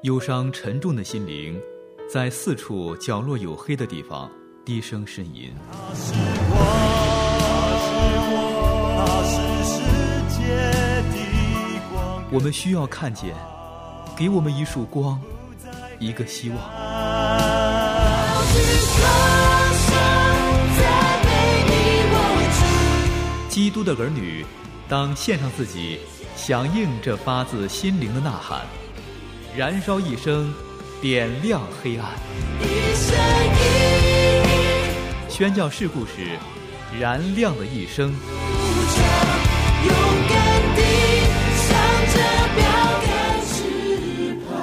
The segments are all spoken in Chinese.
忧伤沉重的心灵在四处角落有黑的地方低声呻吟。 他是我，他是世界的光。 我们需要看见，给我们一束光，一个希望。基督的儿女当献上自己，响应这发自心灵的呐喊，燃烧一生，点亮黑暗。宣教士故事，燃亮的一生。 勇敢地向着标杆直跑。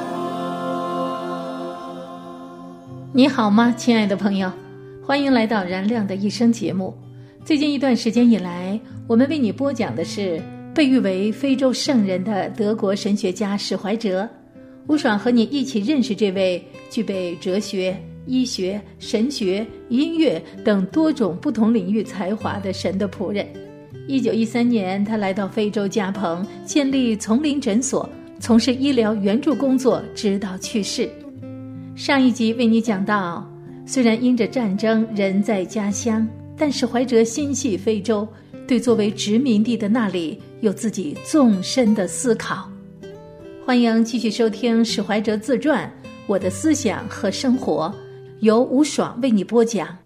你好吗，亲爱的朋友，欢迎来到燃亮的一生节目。最近一段时间以来，我们为你播讲的是被誉为非洲圣人的德国神学家史怀哲。吴爽和你一起认识这位具备哲学、医学、神学、音乐等多种不同领域才华的神的仆人。1913年，他来到非洲加蓬，建立丛林诊所，从事医疗援助工作，直到去世。上一集为你讲到，虽然因着战争人在家乡，但史怀哲心系非洲，对作为殖民地的那里有自己纵深的思考。欢迎继续收听史怀哲自传《我的思想和生活》，由吴爽为你播讲。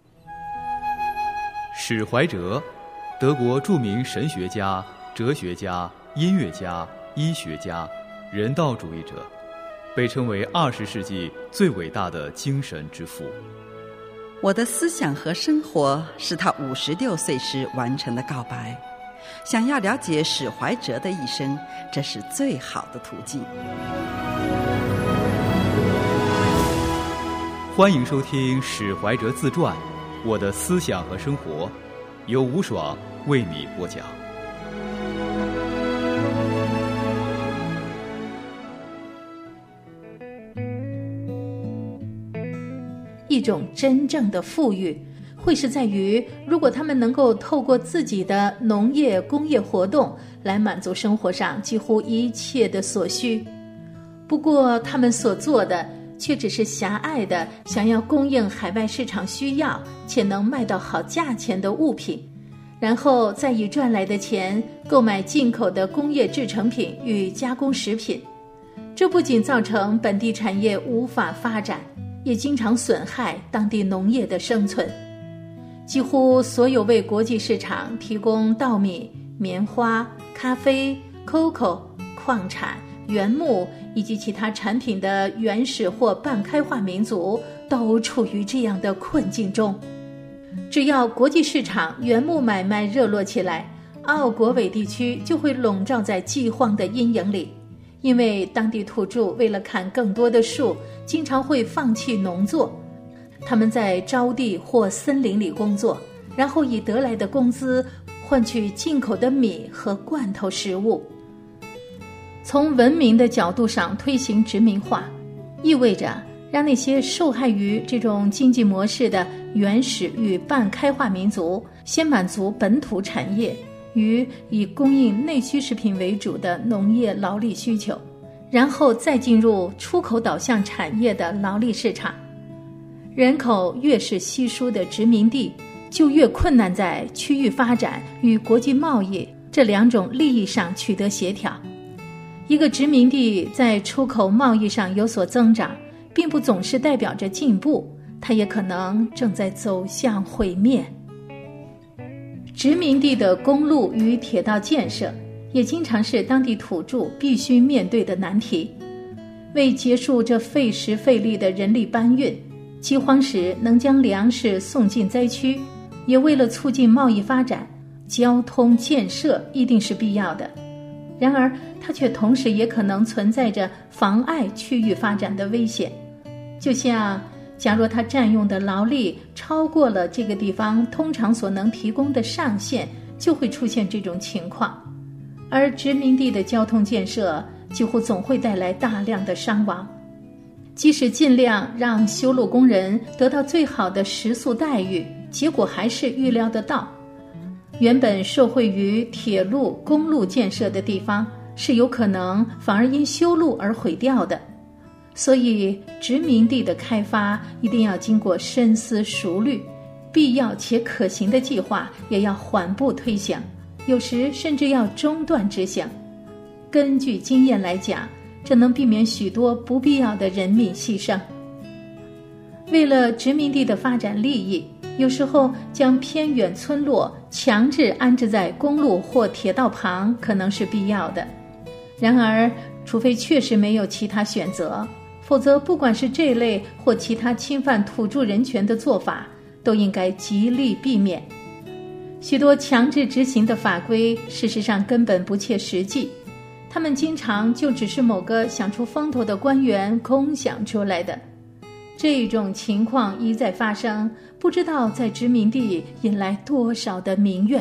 史怀哲，德国著名神学家、哲学家、音乐家、医学家、人道主义者，被称为20世纪最伟大的精神之父。 我的思想和生活是他56岁时完成的告白。想要了解史怀哲的一生，这是最好的途径。 欢迎收听史怀哲自传《我的思想和生活》，由吴爽为你播讲。 一种真正的富裕会是在于，如果他们能够透过自己的农业工业活动来满足生活上几乎一切的所需。不过他们所做的却只是狭隘的想要供应海外市场需要且能卖到好价钱的物品，然后再以赚来的钱购买进口的工业制成品与加工食品。这不仅造成本地产业无法发展，也经常损害当地农业的生存。几乎所有为国际市场提供稻米、棉花、咖啡、cocoa、矿产、原木以及其他产品的原始或半开化民族都处于这样的困境中。只要国际市场原木买卖热络起来，奥国韦地区就会笼罩在饥荒的阴影里，因为当地土著为了砍更多的树，经常会放弃农作。他们在沼地或森林里工作，然后以得来的工资换取进口的米和罐头食物。从文明的角度上推行殖民化，意味着让那些受害于这种经济模式的原始与半开化民族先满足本土产业与以供应内需食品为主的农业劳力需求，然后再进入出口导向产业的劳力市场。人口越是稀疏的殖民地，就越困难在区域发展与国际贸易这两种利益上取得协调。一个殖民地在出口贸易上有所增长，并不总是代表着进步，它也可能正在走向毁灭。殖民地的公路与铁道建设也经常是当地土著必须面对的难题。为结束这费时费力的人力搬运，饥荒时能将粮食送进灾区，也为了促进贸易发展，交通建设一定是必要的。然而它却同时也可能存在着妨碍区域发展的危险。就像假若它占用的劳力超过了这个地方通常所能提供的上限，就会出现这种情况。而殖民地的交通建设几乎总会带来大量的伤亡。即使尽量让修路工人得到最好的食宿待遇，结果还是预料得到。原本受惠于铁路、公路建设的地方，是有可能反而因修路而毁掉的。 所以殖民地的开发一定要经过深思熟虑，必要且可行的计划也要缓步推行，有时甚至要中断执行。根据经验来讲，这能避免许多不必要的人命牺牲。为了殖民地的发展利益，有时候将偏远村落强制安置在公路或铁道旁可能是必要的。然而，除非确实没有其他选择，否则不管是这类或其他侵犯土著人权的做法，都应该极力避免。许多强制执行的法规事实上根本不切实际，他们经常就只是某个想出风头的官员空想出来的。这种情况一再发生，不知道在殖民地引来多少的民怨。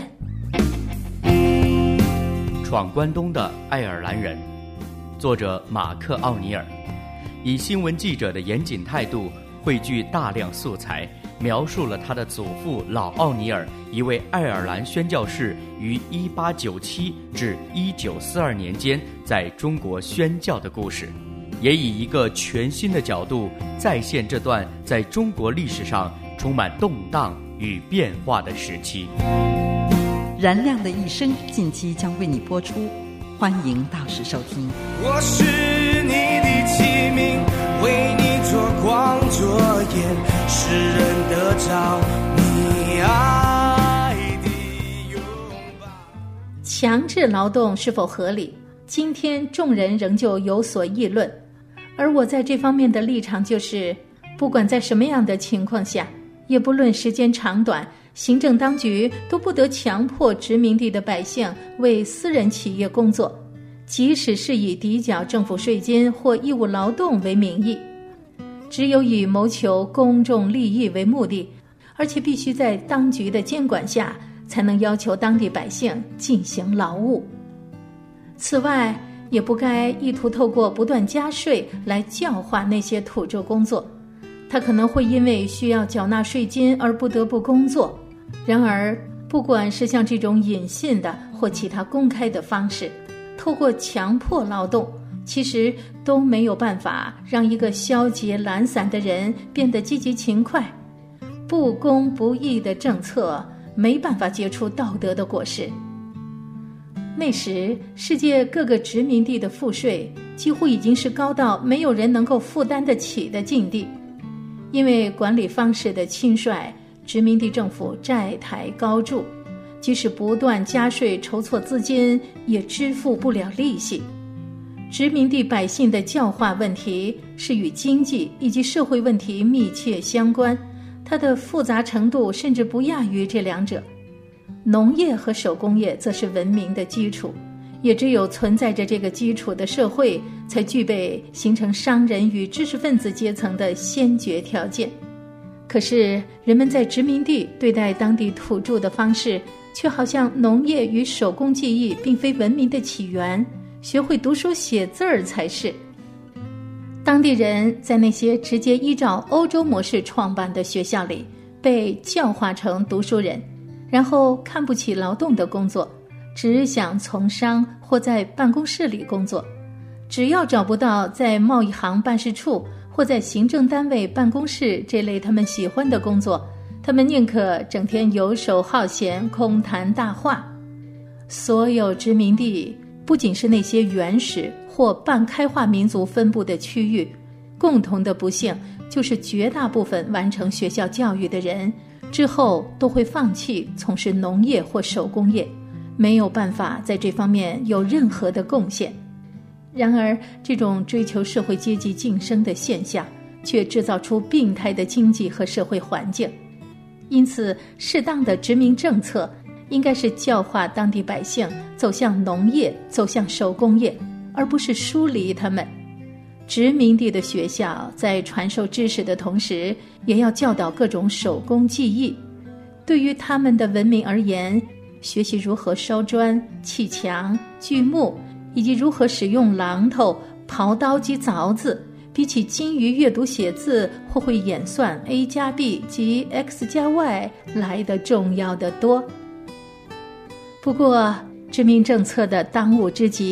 闯关东的爱尔兰人，作者马克·奥尼尔，以新闻记者的严谨态度汇聚大量素材，描述了他的祖父老奥尼尔，一位爱尔兰宣教士于1897至1942年间在中国宣教的故事，也以一个全新的角度再现这段在中国历史上充满动荡与变化的时期。 燃亮的一生近期将为你播出，欢迎到时收听。 我是你的器皿，为你做光做盐，世人得着你爱的拥抱。 强制劳动是否合理？今天众人仍旧有所议论，而我在这方面的立场就是，不管在什么样的情况下，也不论时间长短，行政当局都不得强迫殖民地的百姓为私人企业工作，即使是以抵缴政府税金或义务劳动为名义。只有以谋求公众利益为目的，而且必须在当局的监管下，才能要求当地百姓进行劳务。此外，也不该意图透过不断加税来教化那些土著工作，他可能会因为需要缴纳税金而不得不工作。然而，不管是像这种隐性的或其他公开的方式，透过强迫劳动，其实都没有办法让一个消极懒散的人变得积极勤快。不公不义的政策没办法结出道德的果实。那时，世界各个殖民地的赋税几乎已经是高到没有人能够负担得起的境地。因为管理方式的轻率，殖民地政府债台高筑，即使不断加税筹措资金，也支付不了利息。殖民地百姓的教化问题是与经济以及社会问题密切相关，它的复杂程度甚至不亚于这两者。农业和手工业则是文明的基础，也只有存在着这个基础的社会，才具备形成商人与知识分子阶层的先决条件。可是人们在殖民地对待当地土著的方式，却好像农业与手工技艺并非文明的起源，学会读书写字儿才是。当地人在那些直接依照欧洲模式创办的学校里，被教化成读书人，然后看不起劳动的工作，只想从商或在办公室里工作。只要找不到在贸易行办事处或在行政单位办公室这类他们喜欢的工作，他们宁可整天游手好闲，空谈大话。所有殖民地不仅是那些原始或半开化民族分布的区域，共同的不幸就是绝大部分完成学校教育的人之后都会放弃从事农业或手工业，没有办法在这方面有任何的贡献。然而，这种追求社会阶级晋升的现象却制造出病态的经济和社会环境。因此，适当的殖民政策应该是教化当地百姓走向农业，走向手工业，而不是疏离他们。殖民地的学校在传授知识的同时，也要教导各种手工技艺。对于他们的文明而言，学习如何烧砖、砌墙、锯木，以及如何使用榔头、刨刀及凿子，比起精于阅读写字或会演算 A 加 B 及 X 加 Y 来得重要得多。不过，殖民政策的当务之急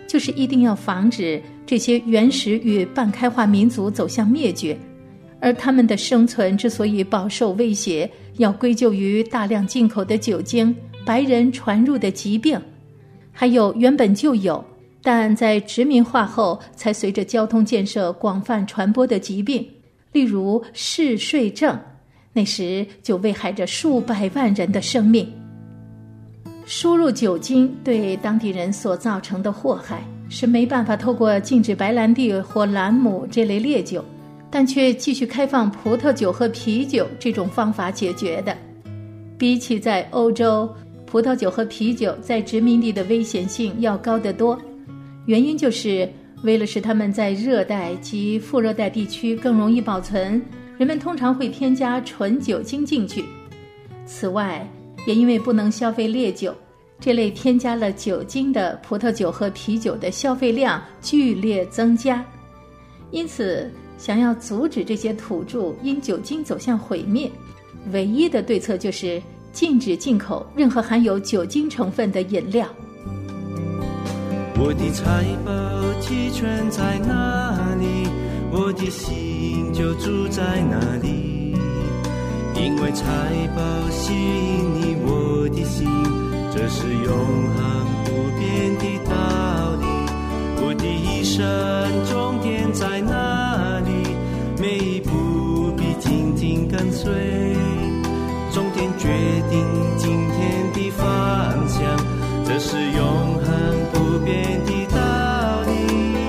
就是一定要防止这些原始与半开化民族走向灭绝，而他们的生存之所以饱受威胁，要归咎于大量进口的酒精、白人传入的疾病，还有原本就有但在殖民化后才随着交通建设广泛传播的疾病，例如嗜睡症，那时就危害着数百万人的生命。输入酒精对当地人所造成的祸害是没办法透过禁止白兰地或兰姆这类烈酒，但却继续开放葡萄酒和啤酒这种方法解决的。比起在欧洲，葡萄酒和啤酒在殖民地的危险性要高得多，原因就是为了使它们在热带及副热带地区更容易保存，人们通常会添加纯酒精进去。此外，也因为不能消费烈酒，这类添加了酒精的葡萄酒和啤酒的消费量剧烈增加。因此，想要阻止这些土著因酒精走向毁灭，唯一的对策就是禁止进口任何含有酒精成分的饮料。 我的财宝积存在哪里，我的心就住在哪里，因为财宝吸引你我的心，这是永恒不变的道理。我的一生终点在哪里，每一步必紧紧跟随，终点决定今天的方向，这是永恒不变的道理。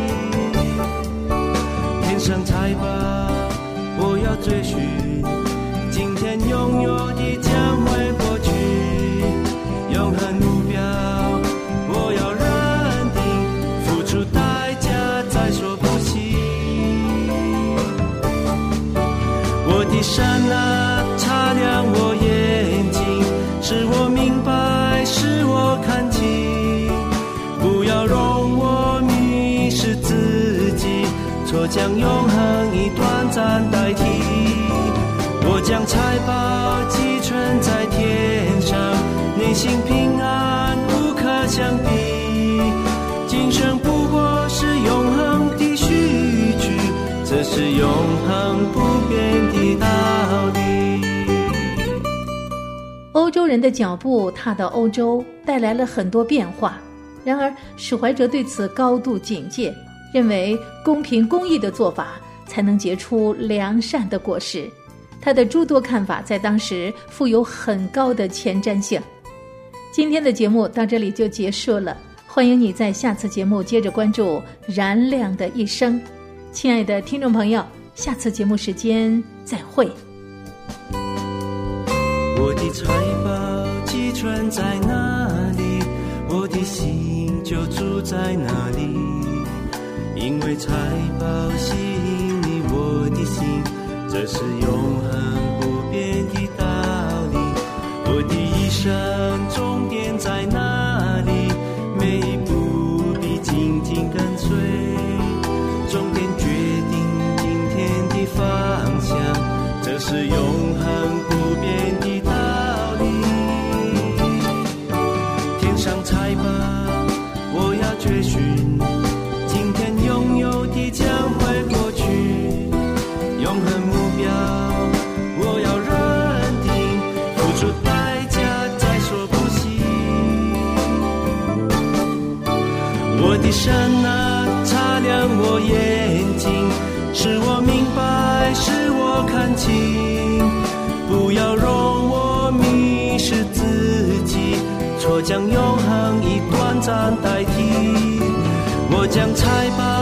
天上财宝我要追寻，今天拥有的将会过去，永恒目标我要认定，付出代价再说不行。我的神啊，擦亮我眼睛，使我明白，使我看清，不要容我迷失自己，错将永恒以短暂代替。我将财宝积存在天上，内心平安无可相比，今生不过是永恒的序曲，这是永恒不变的道理。 欧洲人的脚步踏到欧洲，带来了很多变化，然而史怀哲对此高度警戒，认为公平公义的做法才能结出良善的果实。他的诸多看法在当时富有很高的前瞻性。今天的节目到这里就结束了，欢迎你在下次节目接着关注燃亮的一生。亲爱的听众朋友，下次节目时间再会。 我的财宝积存在哪里，我的心就住在哪里，因为财宝吸引你我的心，这是永恒不变的道理。我的一生终点在哪里，每一步必紧紧跟随，终点决定今天的方向，这是永恒不变的道理。天上财宝我要追寻，今天拥有的将会过去，永恒目标我要认定，付出代价再说不行。我的神啊，擦亮我眼睛，使我明白，使我看清，不要容我迷失自己，错将永恒以短暂代替。我将财宝